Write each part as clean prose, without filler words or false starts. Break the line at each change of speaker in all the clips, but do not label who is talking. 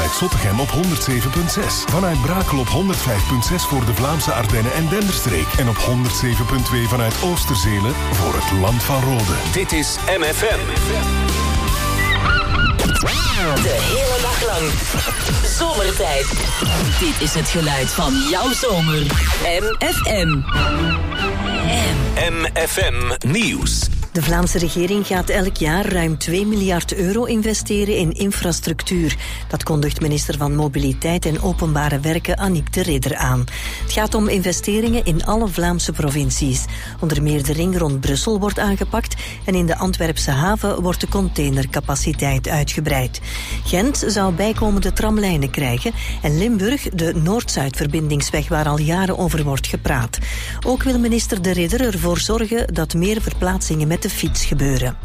vanuit Zottegem op 107.6. Vanuit Brakel op 105.6 voor de Vlaamse Ardennen en Denderstreek. En op 107.2 vanuit Oosterzelen voor het Land van Rode.
Dit is MFM.
De hele dag lang. Zomertijd. Dit is het geluid van jouw zomer. MFM.
MFM Nieuws.
De Vlaamse regering gaat elk jaar ruim 2 miljard euro investeren in infrastructuur. Dat kondigt minister van Mobiliteit en Openbare Werken Annick de Ridder aan. Het gaat om investeringen in alle Vlaamse provincies. Onder meer de ring rond Brussel wordt aangepakt en in de Antwerpse haven wordt de containercapaciteit uitgebreid. Gent zou bijkomende tramlijnen krijgen en Limburg de Noord-Zuid-verbindingsweg waar al jaren over wordt gepraat. Ook wil minister de Ridder ervoor zorgen dat meer verplaatsingen met de fiets gebeuren.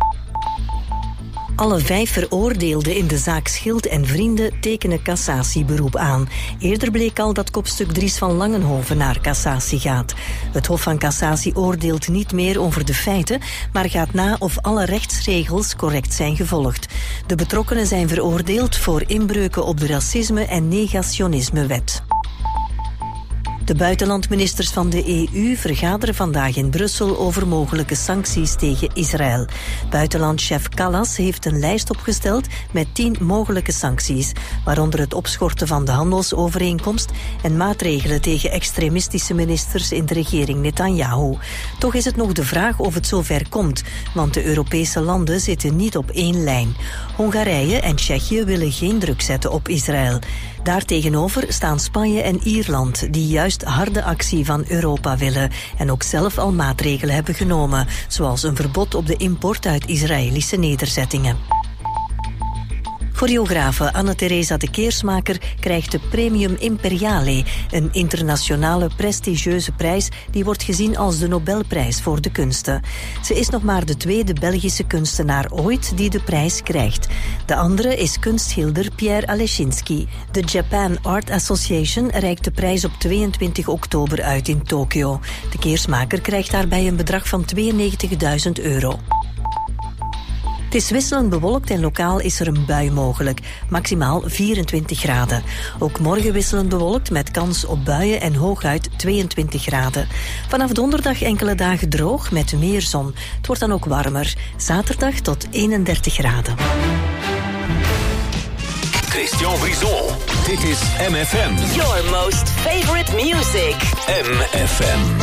Alle 5 veroordeelden in de zaak Schild en Vrienden tekenen cassatieberoep aan. Eerder bleek al dat kopstuk Dries van Langenhoven naar cassatie gaat. Het Hof van Cassatie oordeelt niet meer over de feiten, maar gaat na of alle rechtsregels correct zijn gevolgd. De betrokkenen zijn veroordeeld voor inbreuken op de racisme- en negationismewet. De buitenlandministers van de EU vergaderen vandaag in Brussel over mogelijke sancties tegen Israël. Buitenlandchef Kallas heeft een lijst opgesteld met 10 mogelijke sancties, waaronder het opschorten van de handelsovereenkomst en maatregelen tegen extremistische ministers in de regering Netanyahu. Toch is het nog de vraag of het zover komt, want de Europese landen zitten niet op één lijn. Hongarije en Tsjechië willen geen druk zetten op Israël. Daartegenover staan Spanje en Ierland, die juist harde actie van Europa willen en ook zelf al maatregelen hebben genomen, zoals een verbod op de import uit Israëlische nederzettingen. Choreografe Anne-Theresa de Keersmaker krijgt de Premium Imperiale, een internationale prestigieuze prijs die wordt gezien als de Nobelprijs voor de kunsten. Ze is nog maar de 2e Belgische kunstenaar ooit die de prijs krijgt. De andere is kunstschilder Pierre Alechinsky. De Japan Art Association reikt de prijs op 22 oktober uit in Tokio. De Keersmaker krijgt daarbij een bedrag van €92.000. Het is wisselend bewolkt en lokaal is er een bui mogelijk. Maximaal 24 graden. Ook morgen wisselend bewolkt met kans op buien en hooguit 22 graden. Vanaf donderdag enkele dagen droog met meer zon. Het wordt dan ook warmer. Zaterdag tot 31 graden.
Christian Brison. Dit is MFM.
Your most favorite music.
MFM.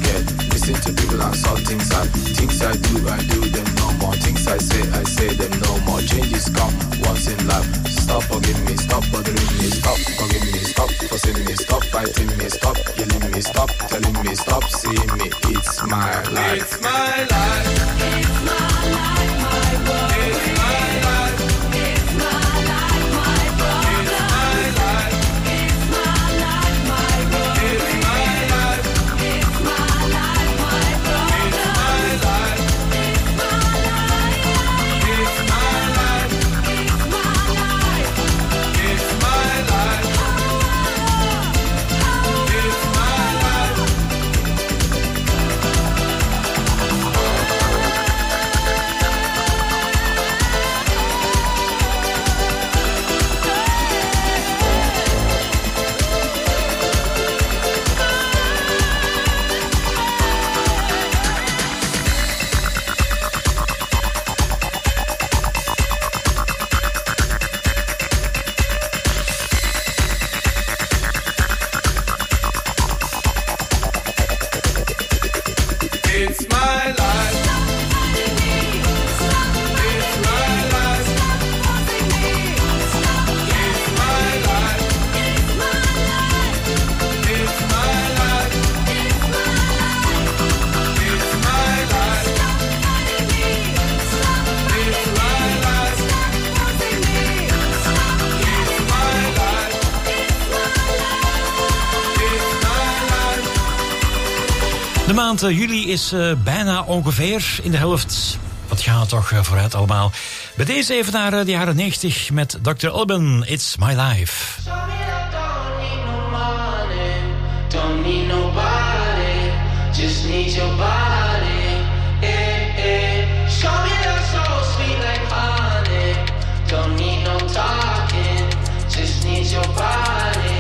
Things I do them no more. Things I say them no De maand juli is bijna ongeveer in de helft. Wat gaat toch vooruit allemaal. Bij deze even naar de jaren 90 met Dr. Alban, It's My Life.
Don't need nobody, just need your body. Show me that so sweet like honey. Don't need no talking, just need your body.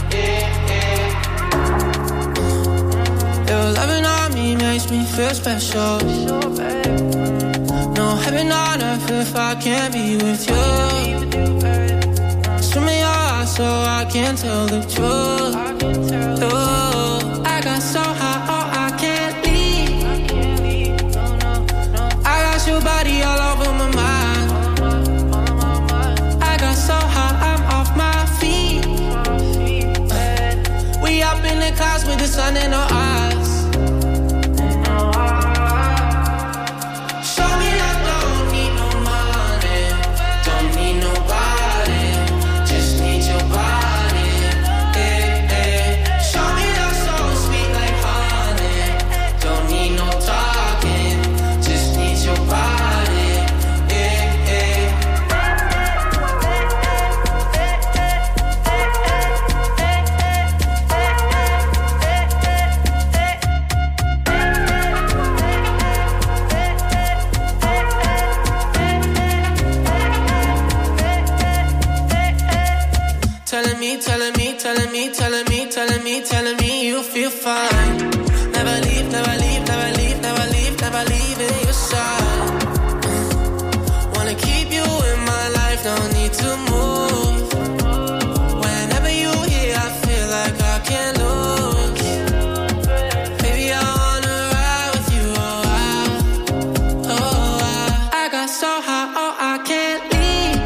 Your loving on me makes me feel special. No heaven on earth if I can't be with you. Swim me your eyes so I can tell the truth. I got so high, oh, I can't leave. I got your body all over my mind. I got so high, I'm off my feet. We up in the clouds with the sun in our eyes. Show me that don't need no money, don't need nobody, just need your body. Show me that so sweet like honey, don't need no talking, just need your body. Telling me you feel fine. Never leave, never leave, never leave, never leave, never leave in your side. Wanna keep you in my life, don't need to move. Whenever you're here, I feel like I can't lose. Baby, I wanna ride with you, I got so high, oh, I can't leave.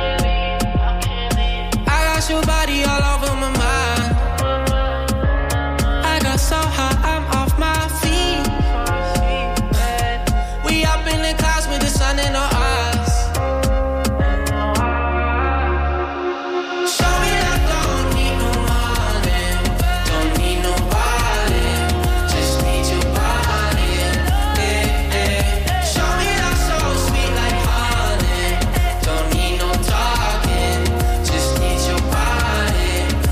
I got your body all over my mind. So high, I'm off my feet. We up in the clouds with the sun in our eyes. Show me that don't need no money, don't need nobody, just need your body. Show me that so sweet like honey, don't need no talking, just need your body.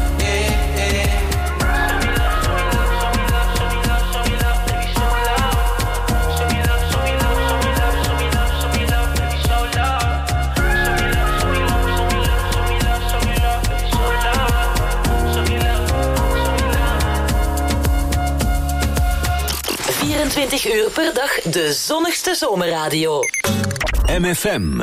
uur per dag de zonnigste zomerradio.
MFM.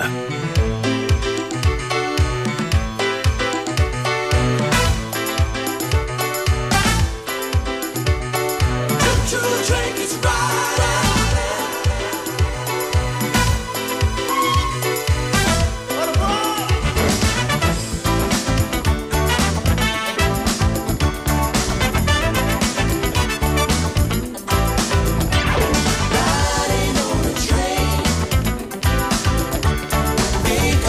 Riding on a train,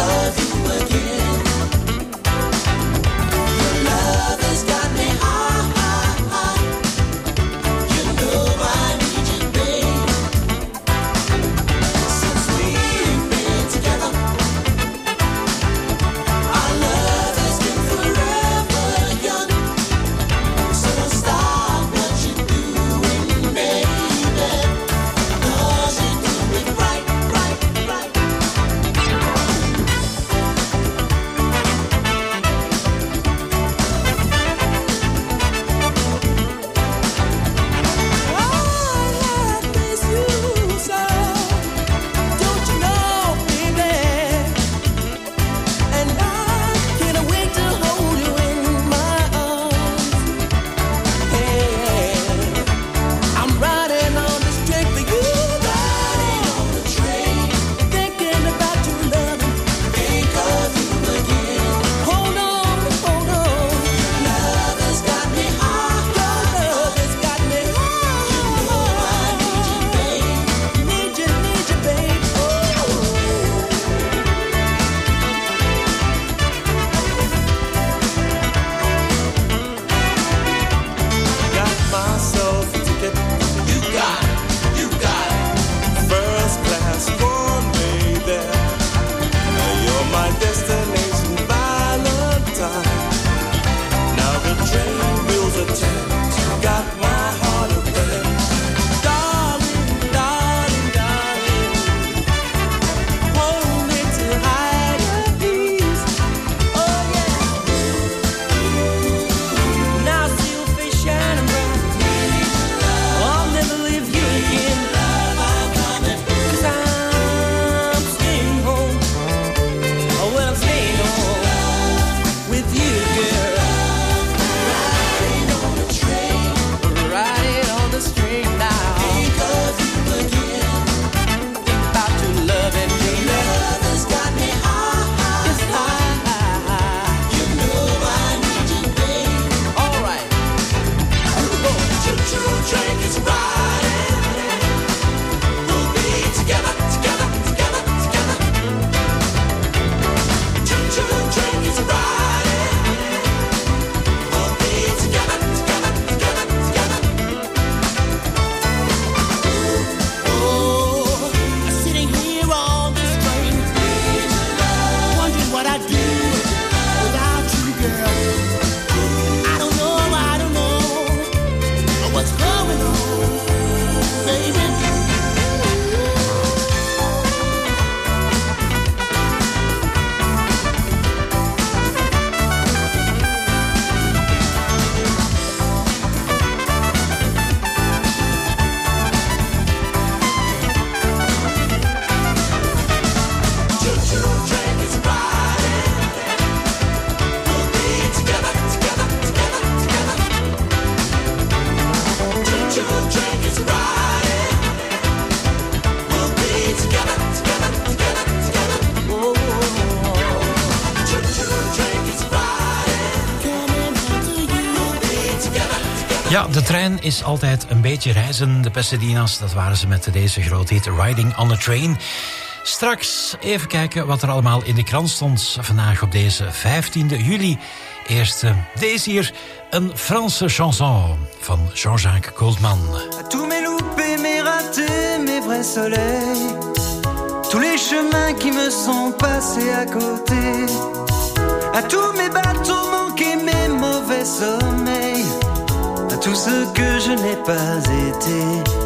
Ja, de trein is altijd een beetje reizen. De Pasadena's, dat waren ze met deze grote hit Riding on a Train. Straks even kijken wat er allemaal in de krant stond vandaag op deze 15e juli. Eerst deze hier, een Franse chanson van Jean-Jacques Goldman.
Tous mes loupés, mes ratés, mes vrais soleils, tous les chemins qui me sont passés à côté, à tous mes bateaux manqués, mes mauvais sommeils, à tout ce que je n'ai pas été,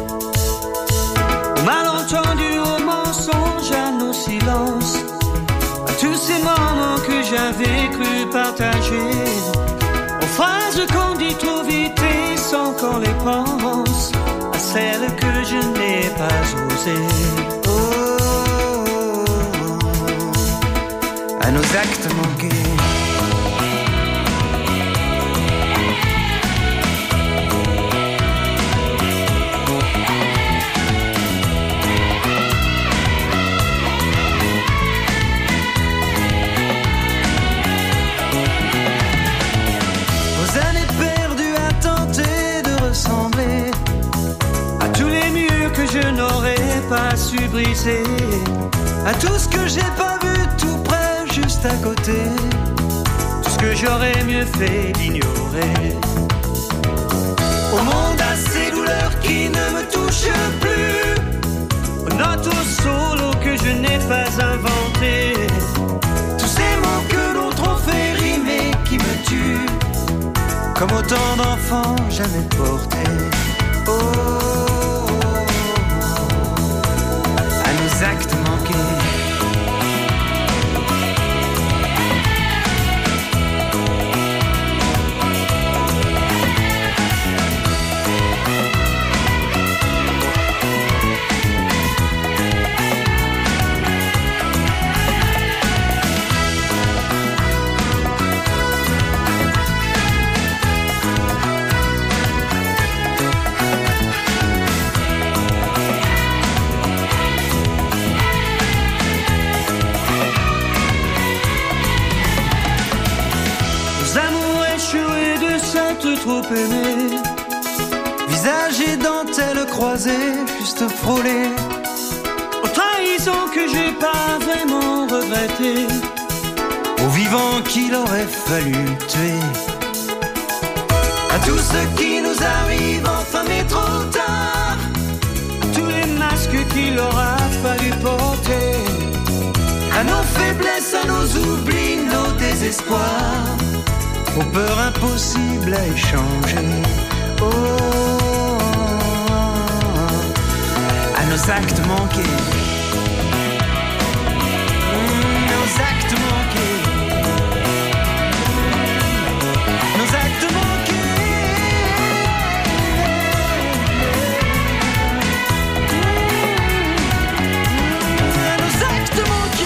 au malentendu, au mensonge, à nos silences, à tous ces moments que j'avais cru partager, aux phrases qu'on dit trop vite et sans qu'on les pense, à celles que je n'ai pas osées. Oh, à nos actes manqués. Je n'aurais pas su briser, à tout ce que j'ai pas vu tout près, juste à côté, tout ce que j'aurais mieux fait d'ignorer. Au monde à ces douleurs qui ne me touchent plus, aux notes au solo que je n'ai pas inventé, tous ces mots que d'autres ont fait rimer qui me tuent, comme autant d'enfants jamais portés. Oh, actes manqués. Trop aimé, visage et dentelle croisée, juste frôlée, aux trahisons que j'ai pas vraiment regrettées, aux vivants qu'il aurait fallu tuer, à tout ce qui nous arrive enfin mais trop tard, à tous les masques qu'il aura fallu porter, à nos faiblesses, à nos oublis, nos désespoirs, aux peurs impossibles à échanger. Oh, à nos actes manqués. Nos actes manqués. Nos actes manqués. À nos actes manqués.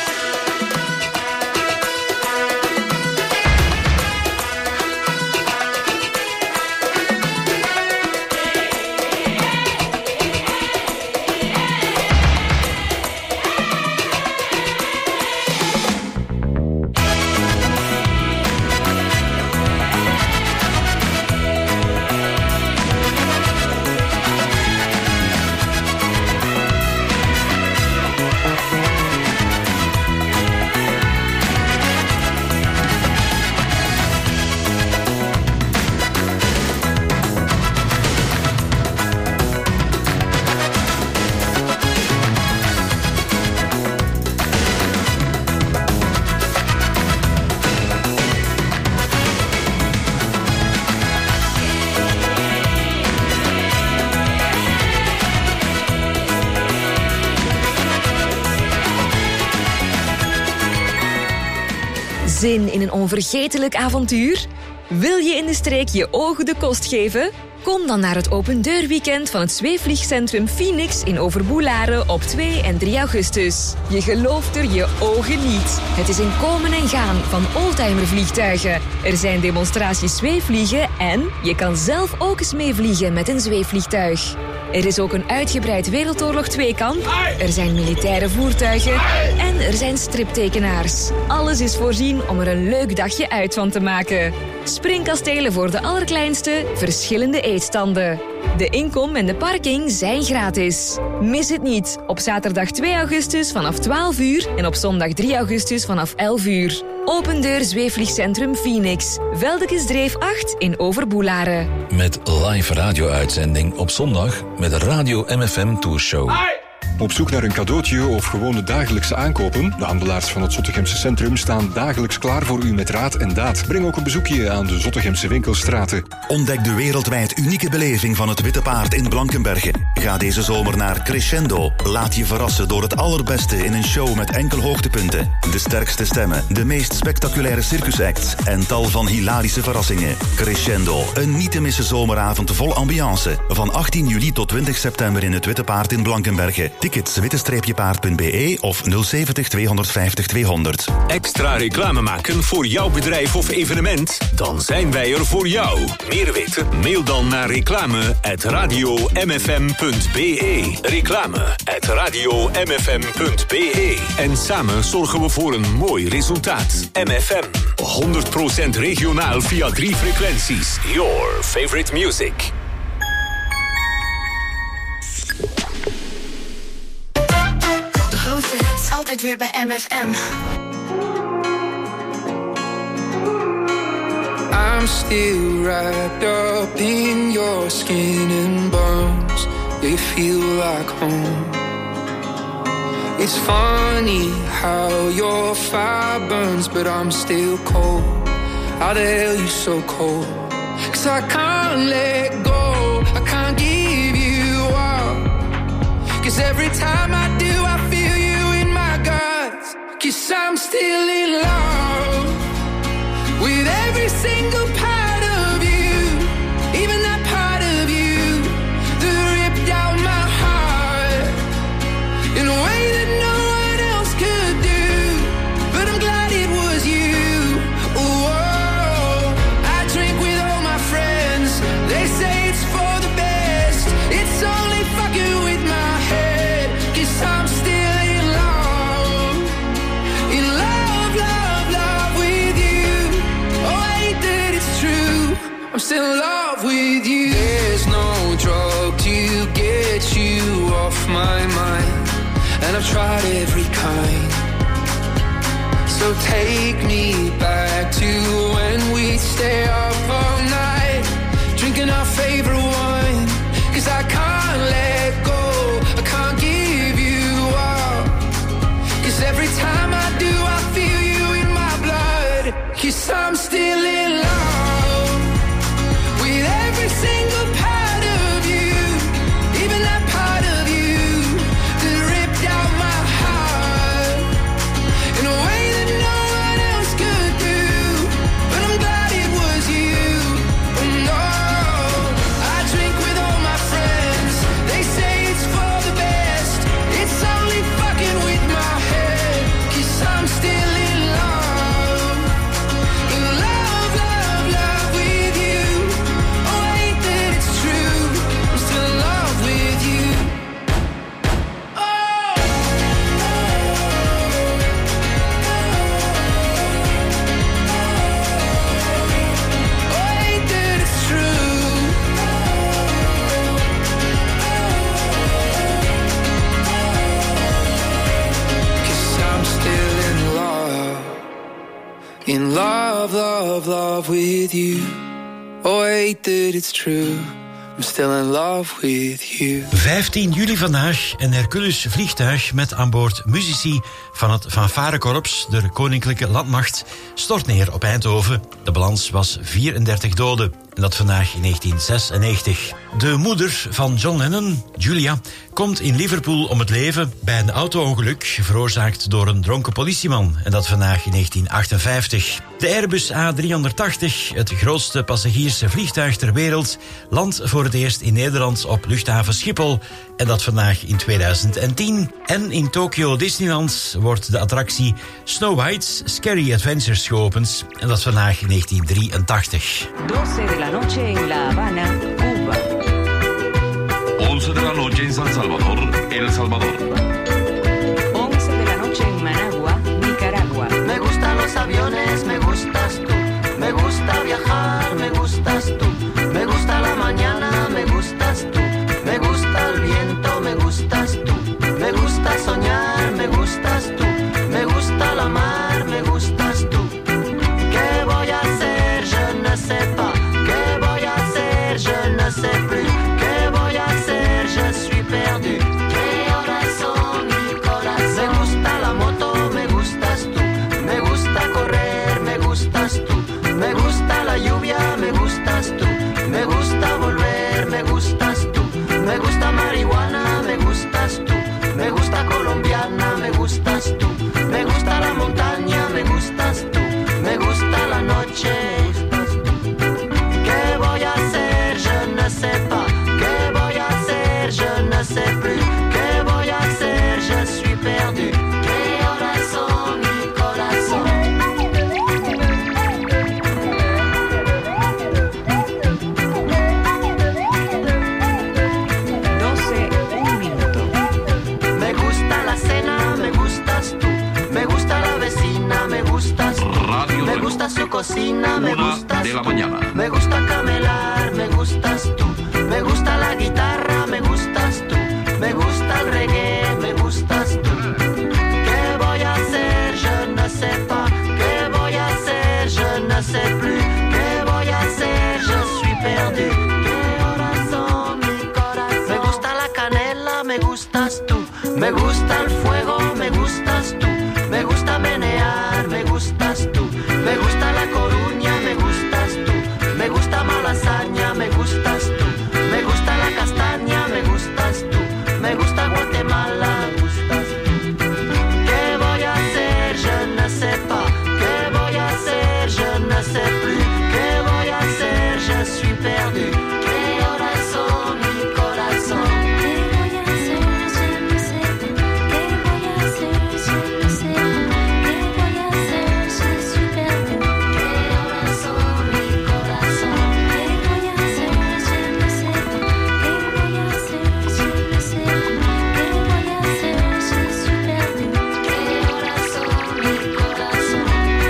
Zin in een onvergetelijk avontuur? Wil je in de streek je ogen de kost geven? Kom dan naar het opendeurweekend van het zweefvliegcentrum Phoenix in Overboelaren op 2 en 3 augustus. Je gelooft er je ogen niet. Het is een komen en gaan van oldtimervliegtuigen. Er zijn demonstraties zweefvliegen en je kan zelf ook eens meevliegen met een zweefvliegtuig. Er is ook een uitgebreid Wereldoorlog 2-kamp. Er zijn militaire voertuigen. En er zijn striptekenaars. Alles is voorzien om er een leuk dagje uit van te maken. Springkastelen voor de allerkleinste, verschillende eetstanden. De inkom en de parking zijn gratis. Mis het niet. Op zaterdag 2 augustus vanaf 12 uur en op zondag 3 augustus vanaf 11 uur. Open deur zweefvliegcentrum Phoenix. Veldekesdreef 8 in Overboelaren.
Met live radio-uitzending op zondag met Radio MFM Tourshow.
Op zoek naar een cadeautje of gewone dagelijkse aankopen? De handelaars van het Zottegemse centrum staan dagelijks klaar voor u met raad en daad. Breng ook een bezoekje aan de Zottegemse winkelstraten.
Ontdek de wereldwijd unieke beleving van het Witte Paard in Blankenberge. Ga deze zomer naar Crescendo. Laat je verrassen door het allerbeste in een show met enkel hoogtepunten. De sterkste stemmen, de meest spectaculaire circusacts en tal van hilarische verrassingen. Crescendo, een niet te missen zomeravond vol ambiance. Van 18 juli tot 20 september in het Witte Paard in Blankenberge. Tickets witte-paard.be of 070 250 200.
Extra reclame maken voor jouw bedrijf of evenement? Dan zijn wij er voor jou. Meer weten? Mail dan naar reclame@radiomfm.be. Reclame@radiomfm.be. En samen zorgen we voor een mooi resultaat. MFM. 100% regionaal via 3 frequenties. Your favorite music.
Altijd weer bij MFM.
I'm still wrapped up in your skin and bones. They feel like home. It's funny how your fire burns, but I'm still cold. How the hell you so cold? 'Cause I can't let go, I can't give you up. 'Cause every time I do, I feel you. 'Cause I'm still in love with every single part of you, even that part of you that ripped out my heart in a way that no one else could do. But I'm glad it was you. Oh, I drink with all my friends. They say it's for the best. It's only fucking with my head. 'Cause I'm still I'm still in love with you. There's no drug to get you off my mind, and I've tried every kind. So take me back to when we stay up all night, drinking our favorite wine. 'Cause I can't let go, I can't give you up. 'Cause every time I do, I feel you in my blood. 'Cause I'm still in love. Every single part of you, even that part of you that ripped out my heart in a way that no one else could do. But I'm glad it was you. Oh no, I drink with all my friends. They say it's for the best. It's only fucking with my head. 'Cause I'm still in love. In love, love, love with you. In love, love, love with you. Oh, I hate that it's true. I'm still in love with you.
15 juli vandaag een Hercules vliegtuig met aan boord muzici van het fanfarekorps der Koninklijke Landmacht stort neer op Eindhoven. De balans was 34 doden. En dat vandaag in 1996. De moeder van John Lennon, Julia, komt in Liverpool om het leven bij een auto-ongeluk veroorzaakt door een dronken politieman. En dat vandaag in 1958. De Airbus A380, het grootste passagiersvliegtuig ter wereld, landt voor het eerst in Nederland op luchthaven Schiphol. En dat vandaag in 2010. En in Tokyo Disneyland wordt de attractie Snow White's Scary Adventures geopend. En dat vandaag in 1983.
12 de la noche in La Habana, Cuba.
11
12 de la noche en San Salvador, El Salvador.
11 de la noche en Managua, Nicaragua.
Me gustan los aviones, me gustas tú. Me gusta viajar, me gustas tú. Me gusta la mañana, me gustas tú. Me gusta el viento, me gustas tú. Me gusta soñar, me gustas tú. Me gusta la mar, me gustas tú. ¿Qué voy a hacer? Je ne sais pas. ¿Qué voy a hacer? Je ne sais plus. ¿Qué voy a hacer? Je suis perdu. ¿Qué horas son mi corazón? Me gusta la moto, me gustas tú. Me gusta correr, me gustas tú. Me gusta la lluvia, me gustas tú. Me gusta volver, me gustas tú. Me gusta marihuana, me gustas tú. Me gusta colombiana, me gustas tú. Me gusta la montaña, me gustas tú. Me gusta la noche, me gustas tú. ¿Qué voy a hacer? Je ne sais pas. ¿Qué voy a hacer? Je ne sais plus. ¿Qué voy a hacer? Je suis perdu. ¿Qué horas son mi corazón?
12, un minuto.
Me gusta la cena, me gustas tú. Me gusta la vecina, me gustas tú.
Radio
Me
Reloj.
gusta su cocina, me
1
gustas
de la
tú.
mañana.
Me gusta camelar, me gustas tú. Me gusta la guitarra, me gustas tú. Me gusta el reggae, me gustas tú. ¿Qué voy a hacer? Je ne sais pas. ¿Qué voy a hacer? Je ne sais plus. ¿Qué voy a hacer? Je suis perdu. ¿Qué horas son mi corazón? Me gusta la canela, me gustas tú. Me gusta el fuego, me gustas tú. Me gusta menear, me gustas tú. Me gusta la Coruña, me gustas tú. Me gusta Malasaña, me gustas tú. Me gusta la castaña, me gustas tú. Me gusta Guatemala, me gustas tú. ¿Qué voy a hacer? Je ne sais pas. ¿Qué voy a hacer? Je ne sais plus. ¿Qué voy a hacer? Je suis perdu. ¿Qué horas son mi corazón? ¿Qué voy a hacer? Je ne sais pas. ¿Qué voy a hacer? Je ne sais pas. ¿Qué voy a hacer? Je suis perdu. ¿Qué horas son mi corazón? ¿Qué voy a hacer? Je ne sais pas. ¿Qué voy a hacer? Je ne sais pas. ¿Qué voy a hacer? Je suis perdu. ¿Qué horas son mi corazón?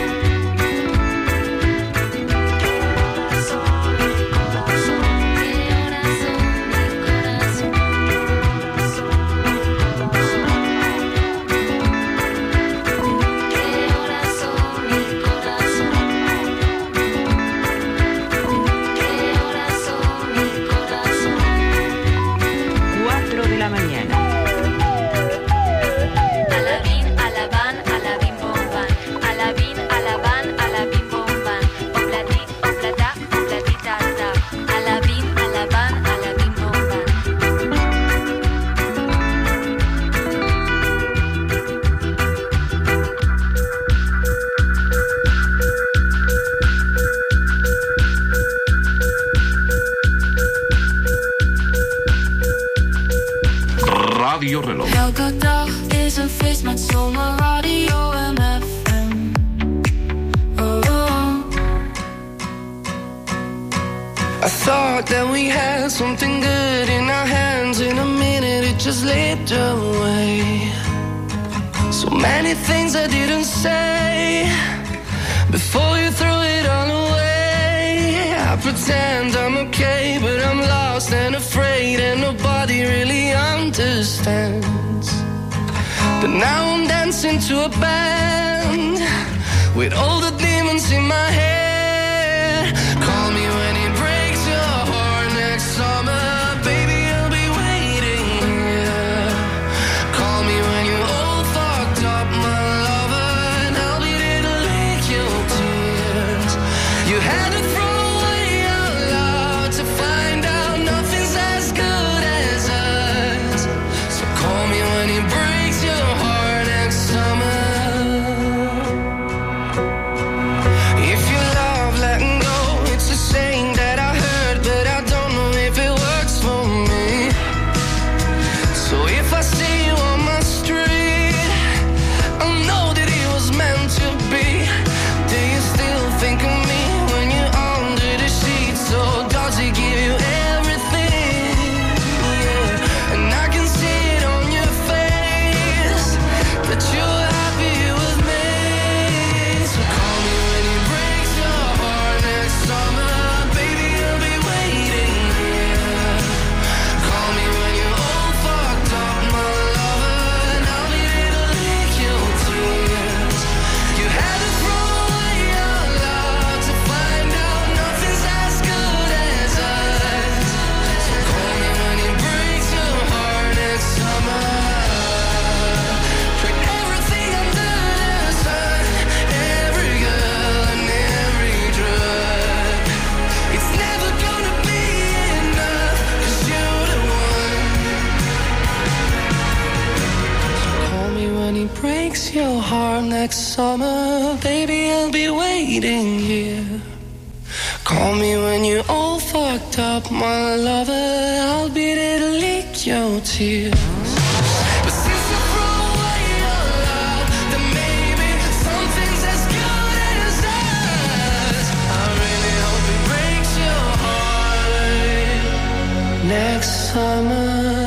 Radio Reloj.
Elke dag is een feest met zomerradio en FM. Oh, oh.
I thought that we had something good in our hands. In a minute it just slipped away. So many things I didn't say before you threw it all away. I pretend I'm okay, but I'm lost and afraid, and nobody really understands. But now I'm dancing to a band with all the demons in my head. Call me when it breaks your heart next summer, baby, I'll be waiting here. Call me when you're all fucked up, my lover, and I'll be there to lick your tears. You had to throw away our love to find out nothing's as good as us. So call me when it breaks your heart next summer. time next summer, baby, I'll be waiting here. Call me when you're all fucked up, my lover. I'll be there to lick your tears. But since you throw away your love, then maybe something's as good as us. I really hope it breaks your heart next summer.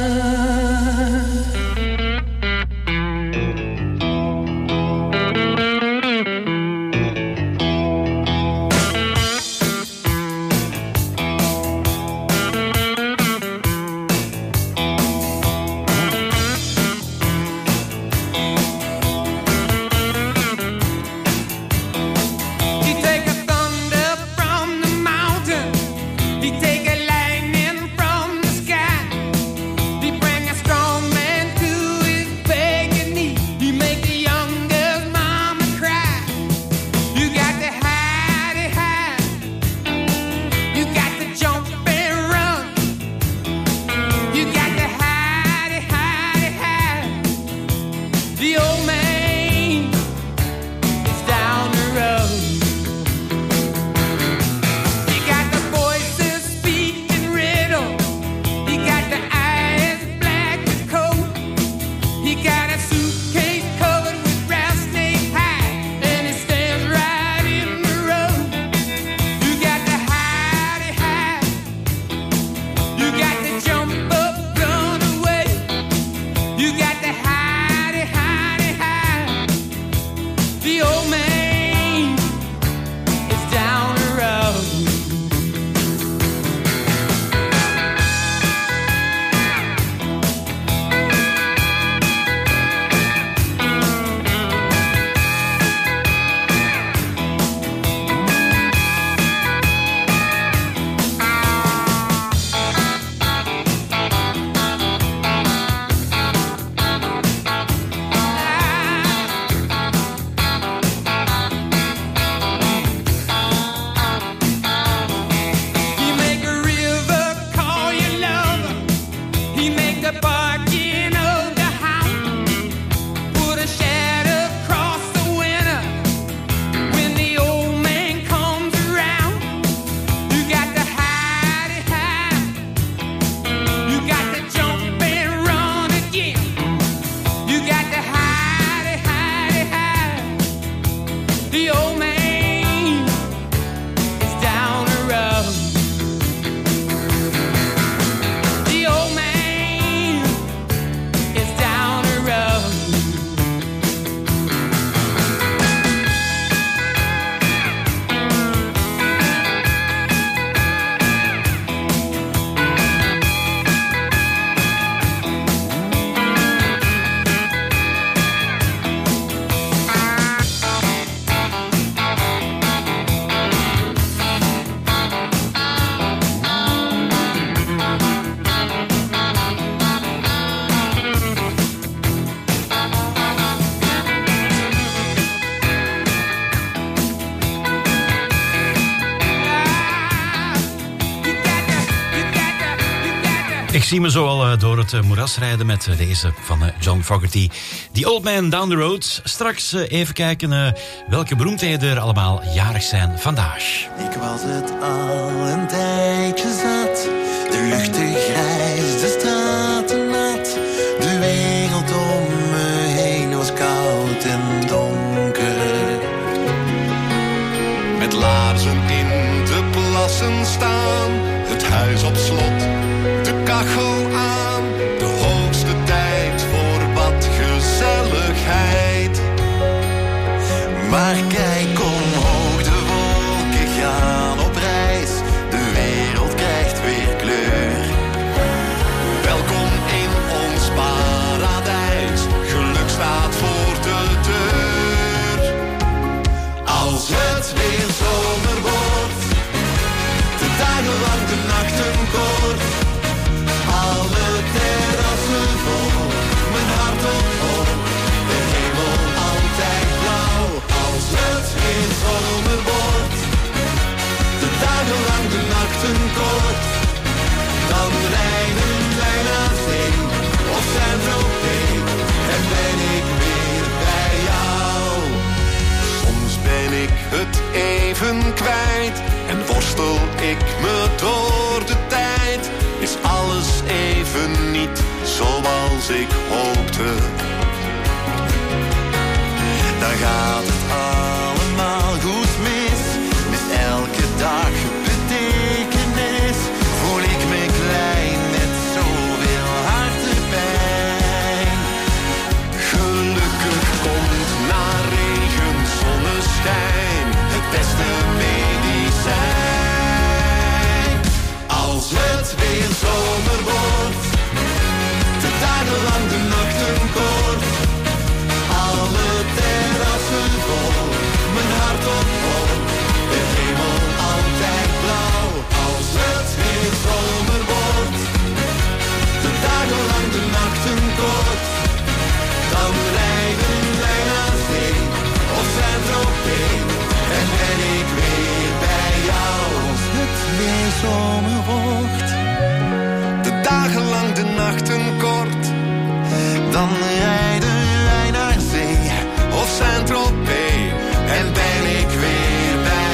Ik zie me zo al door het moeras rijden met deze van John Fogerty. The Old Man Down the Road. Straks even kijken welke beroemdheden er allemaal jarig zijn vandaag.
Ik was het al een tijdje zat. De lucht te grijs, de straten nat. De wereld om me heen was koud en donker.
Met laarzen in de plassen staan. Het huis op slot, de kachel aan. De hoogste tijd voor wat gezelligheid.
Maar kijk omhoog, de wolken gaan op reis. De wereld krijgt weer kleur.
Welkom in ons paradijs. Geluk staat voor de deur. Als het weer zomer wordt, de dagen lang, de nachten kort. Alle terrassen vol, mijn hart op hoog. De hemel altijd blauw. Als het ik het even kwijt en worstel ik me door de tijd. Is alles even niet zoals ik hoopte. Dan gaat het allemaal goed mis. Met elke dag betekenis voel ik me klein met zoveel hartepijn. Gelukkig komt na regen zonneschijn het beste medicijn. Als het weer zomer wordt, de dagen lang, de nachten kort. Alle terrassen vol, mijn hart op vol, de hemel altijd blauw. Als het weer zomer wordt, de dagen lang, de nachten kort. Dan rijden wij naar zee, of Saint-Tropez, en ben ik weer bij jou. Als het weer zomer wordt, de dagen lang, de nachten kort. Dan rijden wij naar zee, of Saint-Tropez, en ben ik weer bij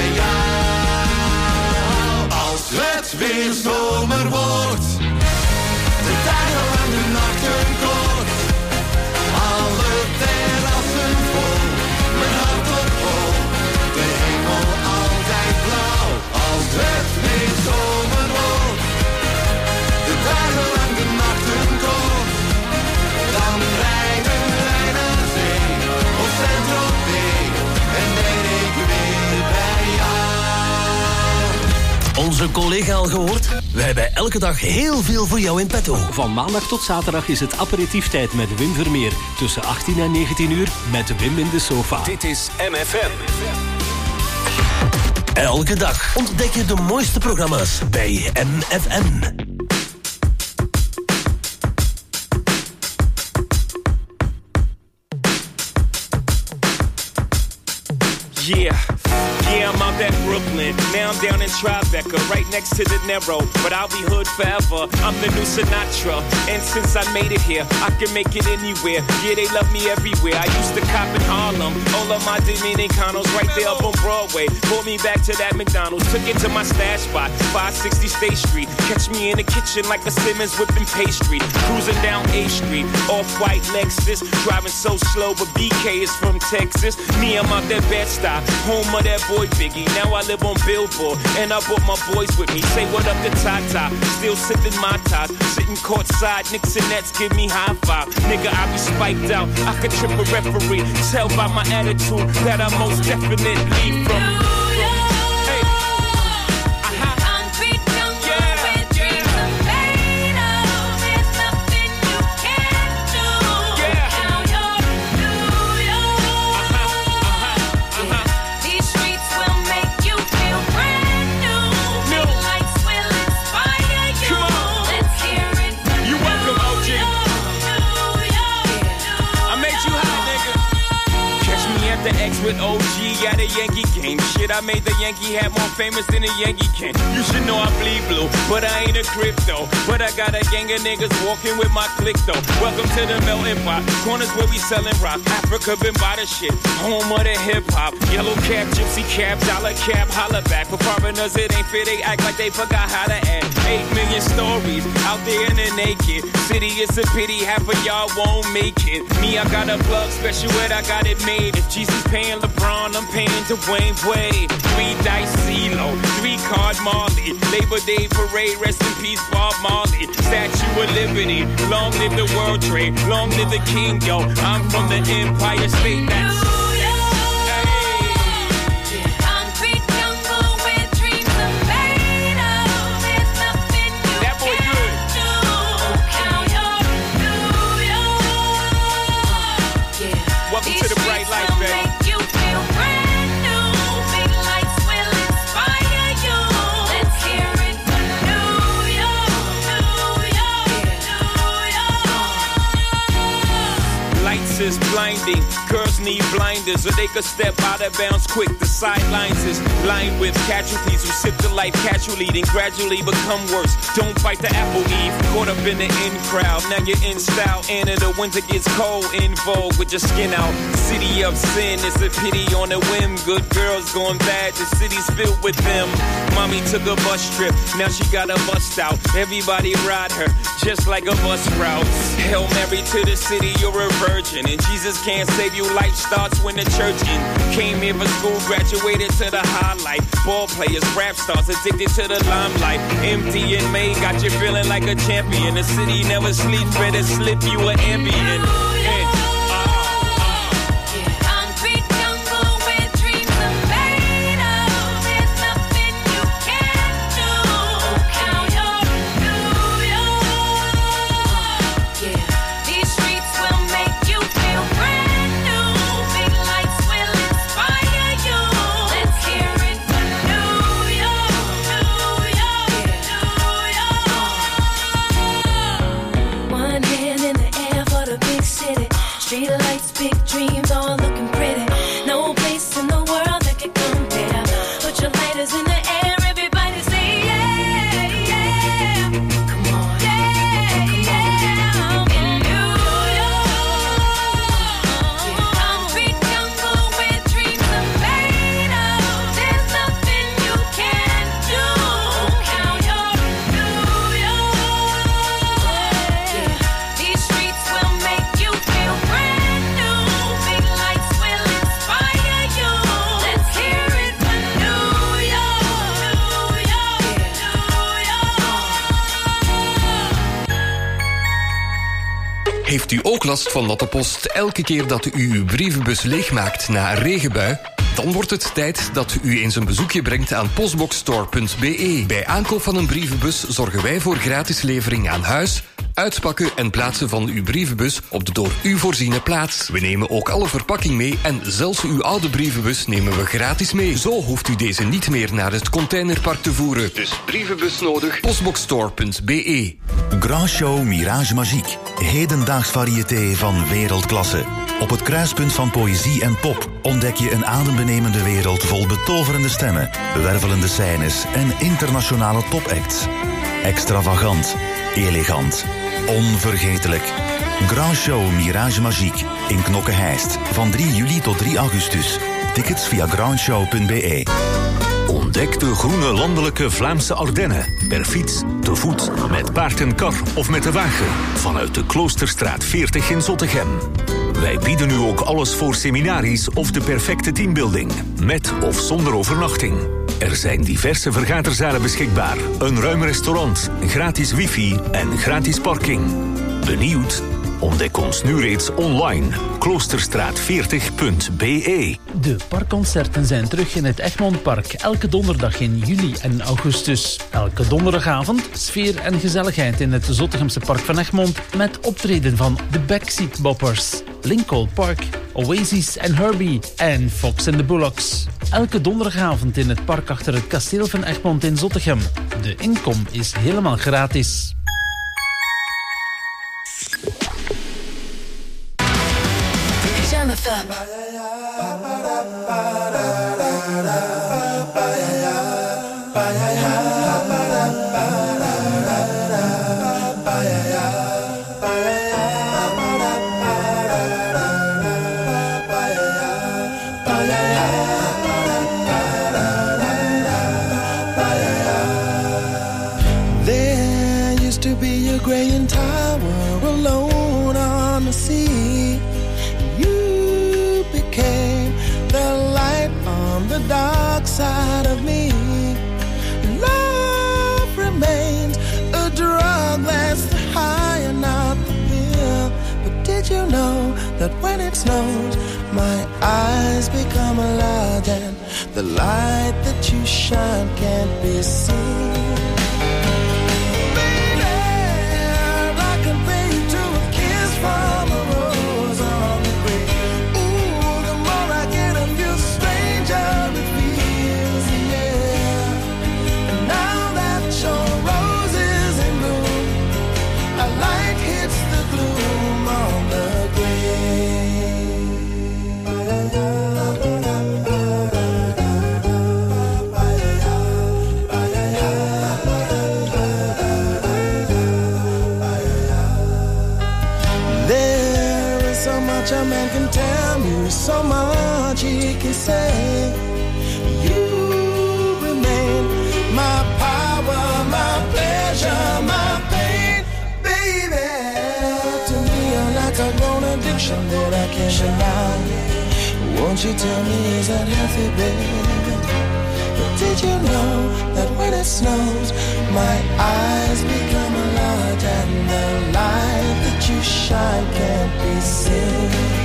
jou. Als het weer zomer wordt, de dagen lang, de nachten kort. Alle terrassen vol, mijn hart op vol, de hemel altijd blauw. Als het weer zomer wordt, de dagen lang, de nachten kort. Dan rijden wij naar zee, of Saint-Tropez, en ben ik weer bij jou.
Onze collega al gehoord? We hebben elke dag heel veel voor jou in petto.
Van maandag tot zaterdag is het aperitieftijd met Wim Vermeer. Tussen 18 en 19 uur met Wim in de sofa.
Dit is MFM.
Elke dag ontdek je de mooiste programma's bij MFM.
Yeah, I'm out at Brooklyn. Now I'm down in Tribeca, right next to De Niro. But I'll be hood forever. I'm the new Sinatra. And since I made it here, I can make it anywhere. Yeah, they love me everywhere. I used to cop in Harlem. All of my Dominicanos right there up on Broadway. Pulled me back to that McDonald's. Took it to my stash spot, 560 State Street. Catch me in the kitchen like a Simmons whipping pastry. Cruising down A Street, off-white Lexus. Driving so slow, but BK is from Texas. Me, I'm out that Bed-Stuy, home of that boy Biggie. Now I live on Billboard, and I brought my boys with me. Say what up to Tata, still sipping my ties. Sitting courtside, Knicks and Nets give me high five. Nigga, I be spiked out, I could trip a referee. Tell by my attitude that I most definitely from. With OG at a Yankee game. Shit, I made the Yankee hat more famous than a Yankee can. You should know I bleed blue, but I ain't a crypto. But I got a gang of niggas walking with my click though. Welcome to the melting pot. Corners where we selling rock. Africa been by the shit. Home of the hip hop. Yellow cap, gypsy cap, dollar cap, holla back. For foreigners it ain't fair, they act like they forgot how to act. 8 million stories out there in the naked city. It's a pity half of y'all won't make it. Me, I got a plug special ed, I got it made. If Jesus paying LeBron, I'm paying Dwayne Wade. 3 dice CeeLo, 3 card Marley. Labor Day parade, rest in peace Bob Marley. Statue of Liberty, long live the World Trade, long live the King, yo. I'm from the Empire State. That's is blinding. Girls need blinders or they could step out of bounds quick. The sidelines is lined with casualties who sip the life casually, then gradually become worse. Don't bite the apple, Eve. Caught up in the in crowd, now you're in style. And in the winter gets cold, in vogue with your skin out. City of sin, it's a pity on a whim. Good girls going bad, the city's filled with them. Mommy took a bus trip, now she got a bust out. Everybody ride her, just like a bus route. Hail Mary to the city, you're a virgin. And Jesus can't save you, life starts when the church in. Came here for school, graduated to the highlight. Ball players, rap stars, addicted to the limelight. Empty and May, got you feeling like a champion. The city never sleeps, better slip you an ambient.
Heeft u ook last van natte post elke keer dat u uw brievenbus leegmaakt na een regenbui? Dan wordt het tijd dat u eens een bezoekje brengt aan postboxstore.be. Bij aankoop van een brievenbus zorgen wij voor gratis levering aan huis, uitpakken en plaatsen van uw brievenbus op de door u voorziene plaats. We nemen ook alle verpakking mee en zelfs uw oude brievenbus nemen we gratis mee. Zo hoeft u deze niet meer naar het containerpark te voeren. Dus brievenbus nodig, postboxstore.be.
Grand Show Mirage Magique. Hedendaags variété van wereldklasse. Op het kruispunt van poëzie en pop ontdek je een adembenemende wereld vol betoverende stemmen, wervelende scènes en internationale topacts. Extravagant, elegant, onvergetelijk. Grand Show Mirage Magique in Knokke-Heist van 3 juli tot 3 augustus. Tickets via grandshow.be.
Ontdek de groene landelijke Vlaamse Ardennen. Per fiets, te voet, met paard en kar of met de wagen. Vanuit de Kloosterstraat 40 in Zottegem. Wij bieden u ook alles voor seminaries of de perfecte teambuilding. Met of zonder overnachting. Er zijn diverse vergaderzalen beschikbaar. Een ruim restaurant, gratis wifi en gratis parking. Benieuwd? Ontdek ons nu reeds online. Kloosterstraat40.be.
De parkconcerten zijn terug in het Egmondpark. Elke donderdag in juli en augustus. Elke donderdagavond sfeer en gezelligheid in het Zottegemse Park van Egmond. Met optreden van de Backseat Boppers, Lincoln Park, Oasis en Herbie en Fox and the Bullocks. Elke donderdagavond in het park achter het kasteel van Egmond in Zottegem. De inkom is helemaal gratis.
There used to be a graying tower alone on the sea. You became the light on the dark side of me. Love remains a drug that's the high and not the pill. But did you know that when it snows, my eyes become large and the light that you shine can't be seen? From a rose on the grave. Ooh, the more I get of you, stranger it feels, yeah. And now that your rose is in bloom, a light hits the gloom on the grave. can say you remain my power, my pleasure, my pain, baby. To me, you're like a grown addiction that I can't deny. Won't you tell me, is that healthy, baby? But did you know that when it snows, my eyes become a lot and the light that you shine can't be seen?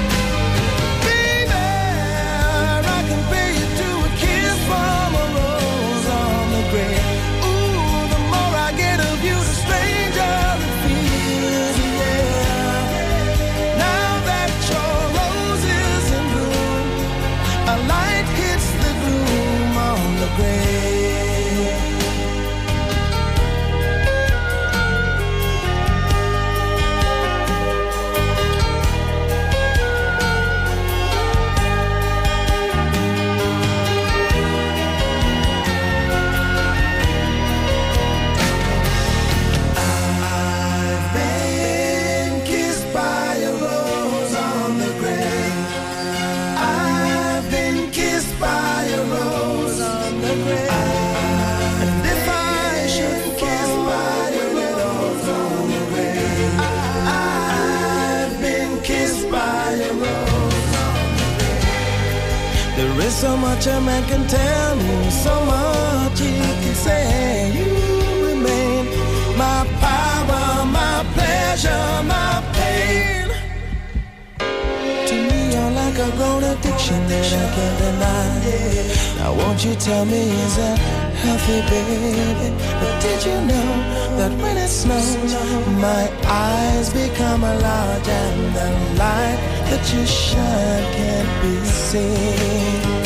So much a man can tell me, so much he can say. You remain my power, my pleasure, my pain. To me, you're like a grown addiction that I can't deny. Now won't you tell me, is that healthy, baby? But did you know that when it snows, my eyes become a large and the light that you shine can't be seen?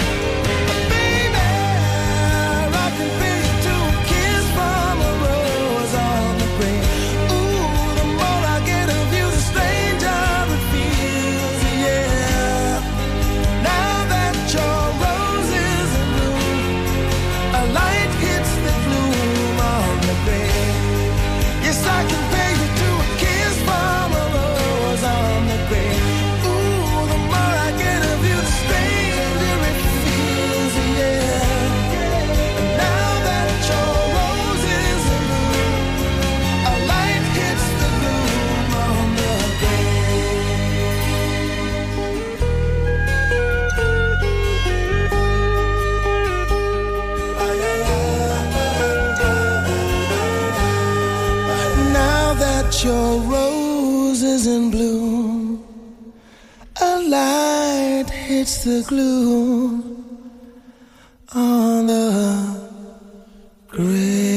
Your roses in bloom, a light hits the gloom on the grave.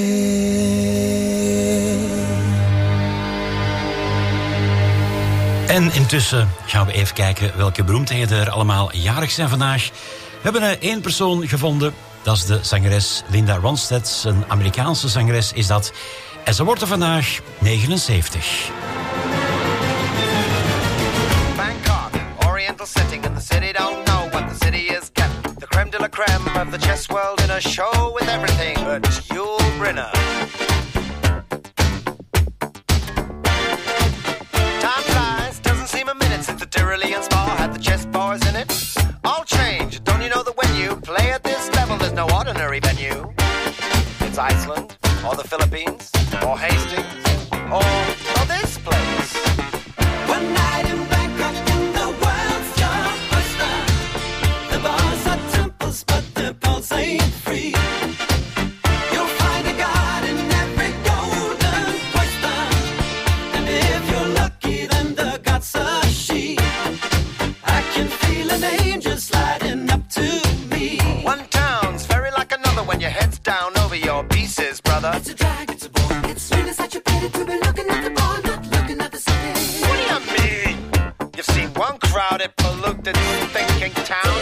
En intussen gaan we even kijken welke beroemdheden er allemaal jarig zijn vandaag. We hebben één persoon gevonden, dat is de zangeres Linda Ronstadt. Een Amerikaanse zangeres is dat. En ze wordt er vandaag 79.
Bangkok, oriental setting in the city, don't know what the city is getting. The creme de la creme of the chess world in a show with everything but Yul Brynner. Time flies, doesn't seem a minute since the Tyrolean Spa had the chess bars in it. All change, don't you know that when you play at this level, there's no ordinary venue. It's Iceland, or the Philippines, or Hastings, or this place.
One night in Bangkok and the world's your oyster. The bars are temples, but the pulse ain't free. You'll find a god in every golden cloister, and if you're lucky, then the god's a she. I can feel an angel sliding up to me.
One town's very like another when your head's down over your pieces, brother.
It's a drag, it's a bore. It's really such a pity to be looking at the bar, not looking at the city.
What do you mean? You've seen one crowded, polluted, thinking town.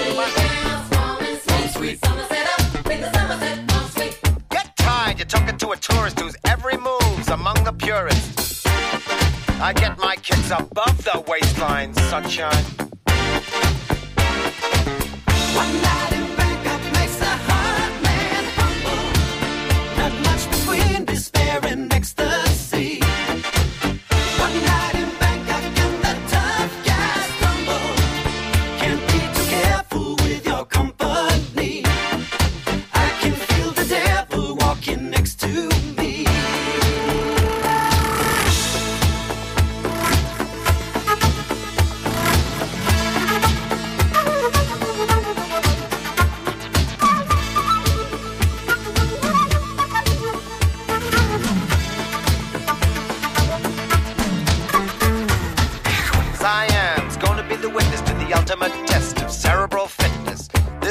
Get tired, you're talking to a tourist whose every move's among the purists. I get my kicks above the waistline, sunshine.
One night in Bangkok makes a hard man humble. Not much between despair and ecstasy. One night in Bangkok and the tough guys stumble. Can't be too careful with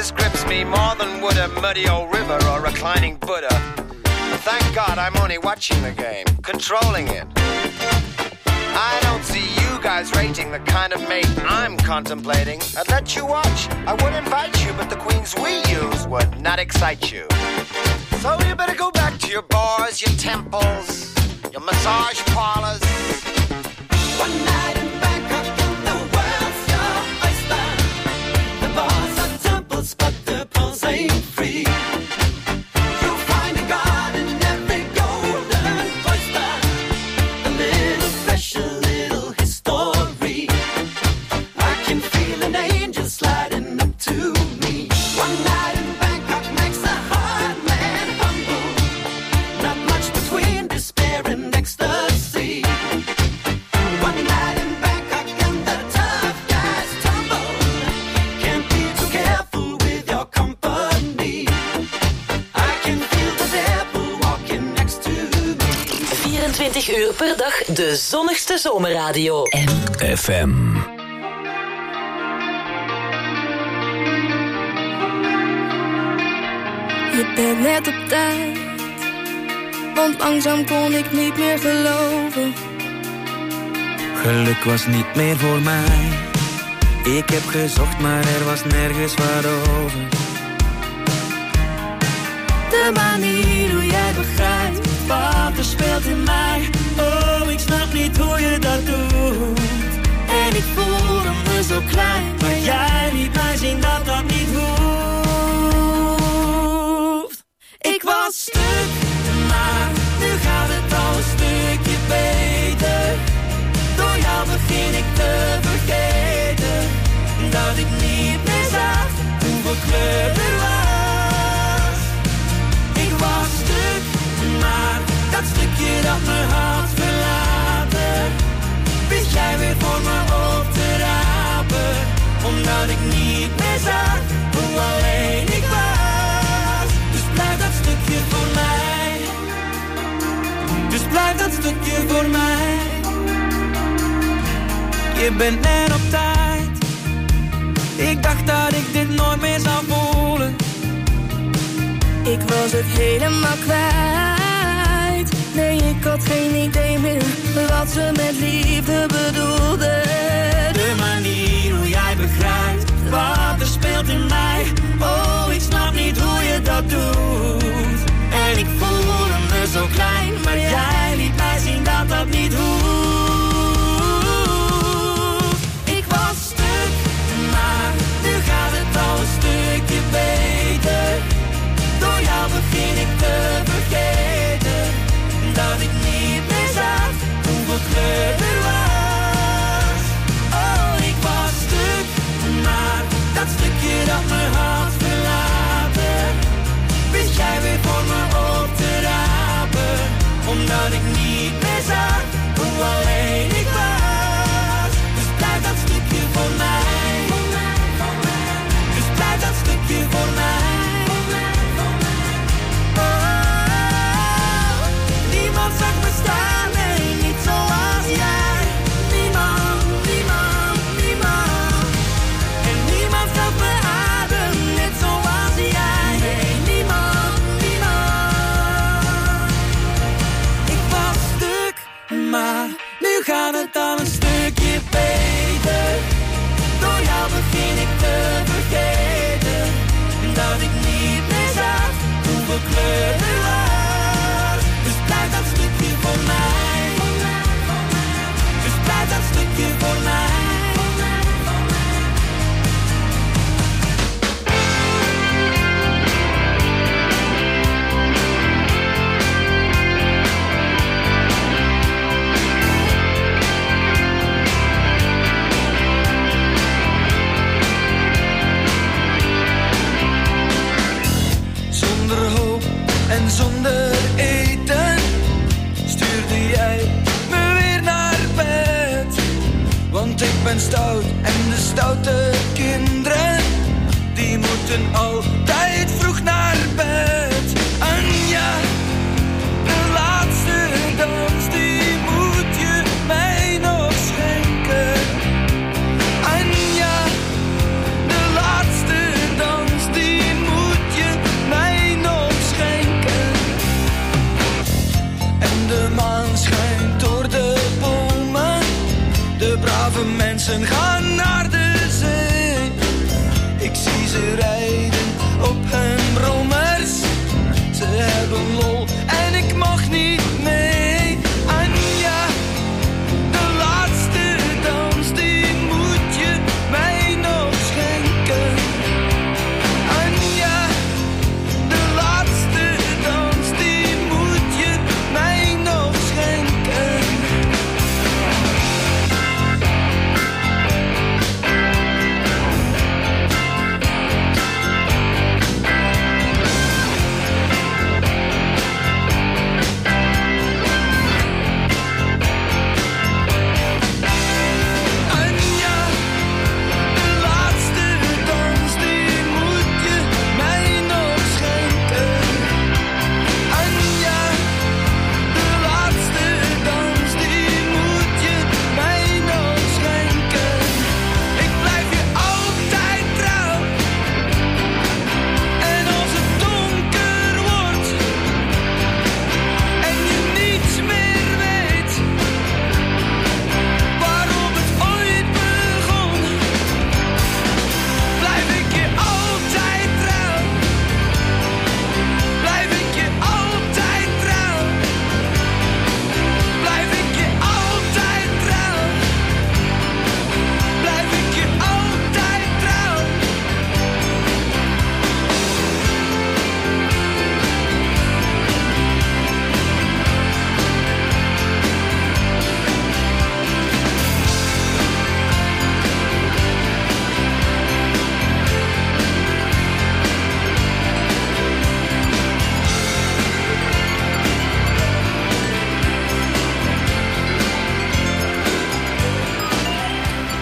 This grips me more than would a muddy old river or a reclining Buddha. But thank God I'm only watching the game, controlling it. I don't see you guys rating the kind of mate I'm contemplating. I'd let you watch, I would invite you, but the queens we use would not excite you. So you better go back to your bars, your temples, your massage parlors. One night in Bangkok and the world's your oyster. The bars are temples, but the pearls ain't free. You'll find a god in every golden oyster. A little special, little history. I can feel an angel sliding up to me. One night in Bangkok makes a hard man humble. Not much between despair and ecstasy. One night in Bangkok and the tough guys tumble. Can't be too careful with your company. I can feel the devil walking next to me.
24 uur per dag de zonnigste zomerradio.
FM.
Je bent net op tijd, want langzaam kon ik niet meer geloven.
Geluk was niet meer voor mij. Ik heb gezocht, maar er was nergens wat over.
De manier hoe jij begrijpt wat er speelt in mij. Oh, ik snap niet hoe je dat doet. En ik voelde me zo klein, maar jij liet mij zien dat dat niet hoeft. Ik was stuk, maar nu gaat het al een stukje beter. Door jou begin ik te vergeten dat ik niet meer zag hoeveel kleur er was. Ik was stuk, maar dat stukje dat me had verlaten, wist jij weer voor me op te rapen. Omdat ik niet meer zag hoe alleen ik was. Dus blijf dat stukje voor mij. Dus blijf dat stukje voor mij.
Je bent net op tijd. Ik dacht dat ik dit nooit meer zou voelen.
Ik was het helemaal kwijt. Nee, ik had geen idee meer wat ze met liefde bedoelde.
De manier hoe jij begrijpt wat er speelt in mij. Oh, ik snap niet hoe je dat doet. En ik voelde me zo klein, maar jij liet mij zien dat dat niet hoeft. Ik was stuk, maar nu gaat het al een stukje beter. Door jou begin ik te vergeten dat ik niet meer zag hoeveel kleur er was. Oh, ik was stuk, maar dat stukje dat me had verlaten, wist jij weer voor me op te rapen. Omdat ik niet meer zag hoe alleen ik was. Dus blijf dat stukje voor mij. Dus blijf dat stukje voor mij. Niemand zag me staan, nee, niet zoals jij. Niemand, niemand, niemand. En niemand gaf me adem, net zoals jij. Nee, niemand, niemand. Ik was stuk, maar nu gaat het al een stukje beter. Door jou begin ik te vergeten dat ik niet meer zag hoeveel kleur er was. Dus blijf dat stukje voor mij. Dus blijf dat stukje voor mij. Zonder hoop en zonder eten stuurde jij me weer naar bed. Want ik ben stout en de stoute kinderen die moeten altijd vroeg naar bed. Anja, de laatste dans die moet je mij nog schenken. Anja, de laatste dans die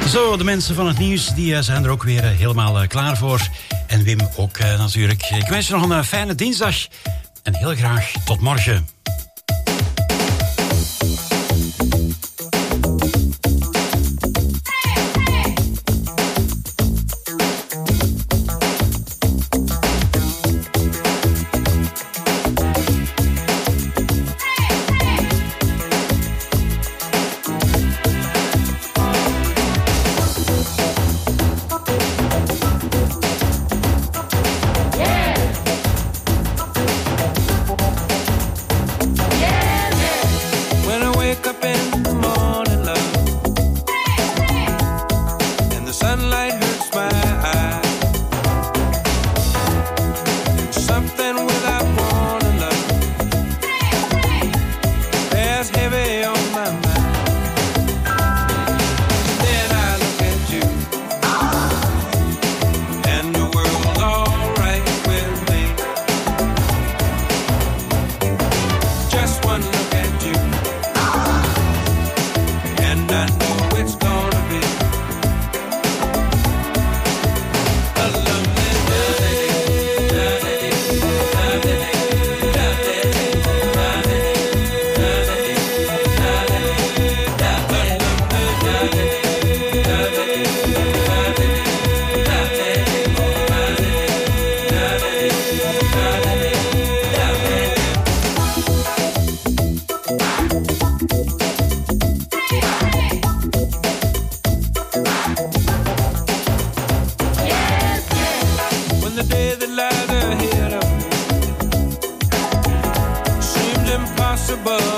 Zo, de mensen van het nieuws die zijn er ook weer helemaal klaar voor. En Wim ook natuurlijk. Ik wens je nog een fijne dinsdag. En heel graag tot morgen.
Impossible